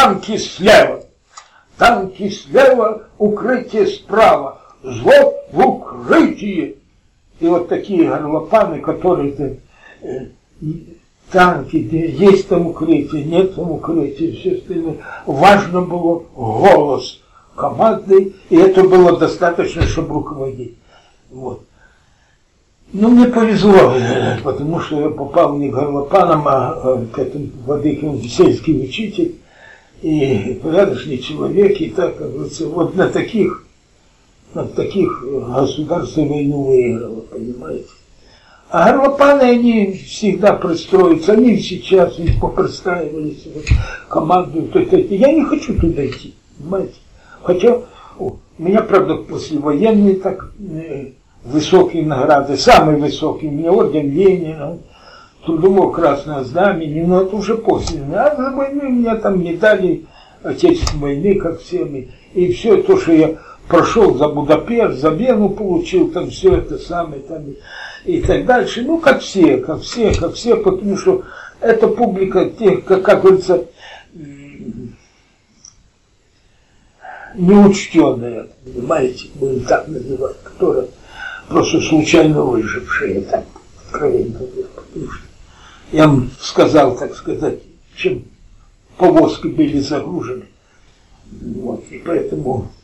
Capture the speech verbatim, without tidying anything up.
танки слева, танки слева, укрытие справа, взвод в укрытие. И вот такие горлопаны, которые э, танки, есть там укрытие, нет там укрытия, все остальное. Важно было голос команды, и это было достаточно, чтобы руководить. Вот. Ну, мне повезло, потому что я попал не горлопаном, а к этому владыкам сельский учитель и порядочный человек, и так, как говорится, вот на таких, на таких государство войну выиграло, понимаете. А горлопаны, они всегда пристроятся, они сейчас попростраивались в команду. Я не хочу туда идти, понимаете. Хотя о, у меня, правда, послевоенные так э, высокие награды, самые высокие, у меня орден Ленина, Трудовое Красное Знамя, но это уже после. А за войны у меня там медали Отечественной войны, как всеми. И все то, что я прошел за Будапешт, за Вену получил, там все это самое, там, и так дальше. Ну, как все, как все, как все, потому что эта публика, тех, как, как говорится, неучтенная, понимаете, будем так называть, которая просто случайно выжившая, так, откровенно говоря, потому что я вам сказал, так сказать, чем повозки были загружены, вот, и поэтому